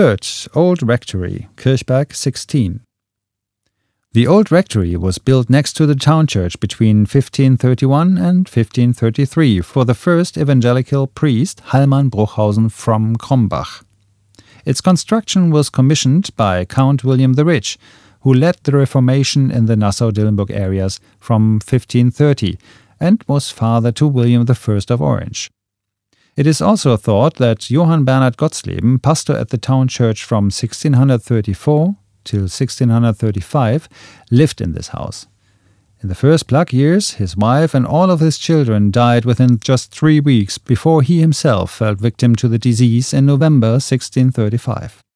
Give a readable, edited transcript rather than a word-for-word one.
Third, Old Rectory, Kirchberg 16. The Old Rectory was built next to the town church between 1531 and 1533 for the first evangelical priest, Hallmann Bruchhausen from Krombach. Its construction was commissioned by Count William the Rich, who led the Reformation in the Nassau-Dillenburg areas from 1530 and was father to William I of Orange. It is also thought that Johann Bernhard Gottsleben, pastor at the town church from 1634 till 1635, lived in this house. In the first plague years, his wife and all of his children died within just 3 weeks before he himself fell victim to the disease in November 1635.